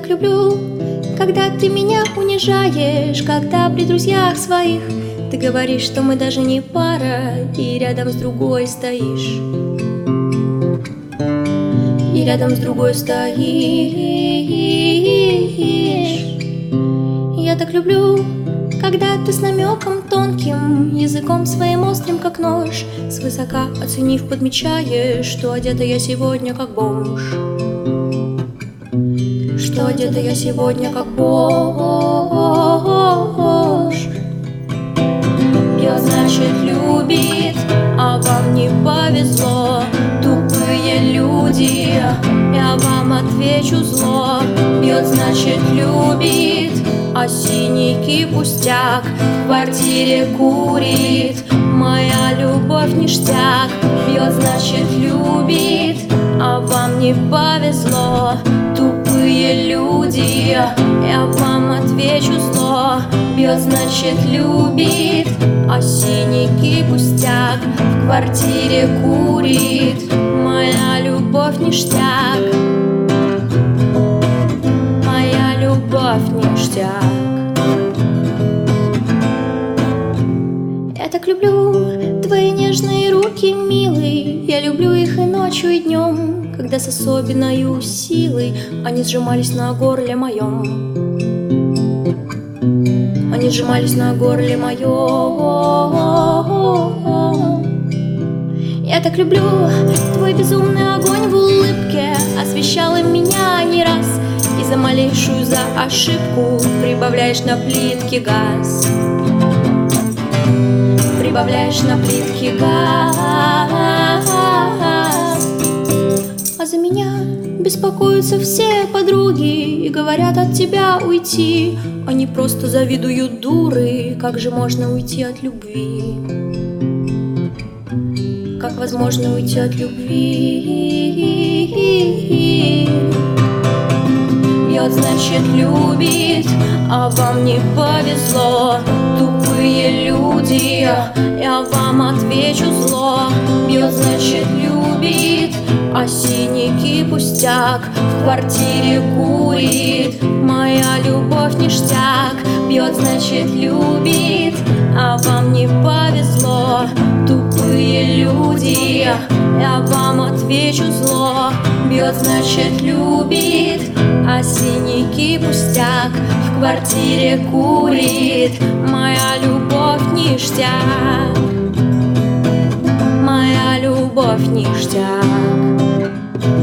так люблю, когда ты меня унижаешь, когда при друзьях своих ты говоришь, что мы даже не пара, и рядом с другой стоишь. И рядом с другой стоишь. Я так люблю, когда ты с намеком тонким, языком своим острым, как нож, свысока оценив, подмечаешь, что одета я сегодня как бомж. Что одета я сегодня как бомж. Пьет, значит, любит, а вам не повезло. Тупые люди, я вам отвечу зло. Пьет, значит, любит, а синяки пустяк. В квартире курит, моя любовь ништяк. Пьет, значит, любит, а вам не повезло. Тупые люди, я вам отвечу зло. Пьет, значит, любит, а синяки пустяк. В квартире курит, моя любовь ништяк. Моя любовь ништяк. Я так люблю твои нежные руки, милый. Я люблю их и ночью, и днем, когда с особенной силой они сжимались на горле моем. Они сжимались на горле моем. Я так люблю твой безумный огонь в улыбке, освещал и меня не раз. И за малейшую за ошибку прибавляешь на плитке газ. Прибавляешь на плитке газ. А за меня беспокоятся все подруги и говорят от тебя уйти. Они просто завидуют, дуры. Как же можно уйти от любви? Как возможно уйти от любви? Пьет, значит, любит, а вам не повезло. Тупые люди, я вам отвечу зло. Пьет, значит, любит, а синяки пустяк. В квартире курит, моя любовь ништяк. Пьет, значит, любит, а вам не повезло. Тупые люди, я вам отвечу зло. Бьет, значит, любит, а синяки пустяк. В квартире курит, моя любовь ништяк. Моя любовь ништяк.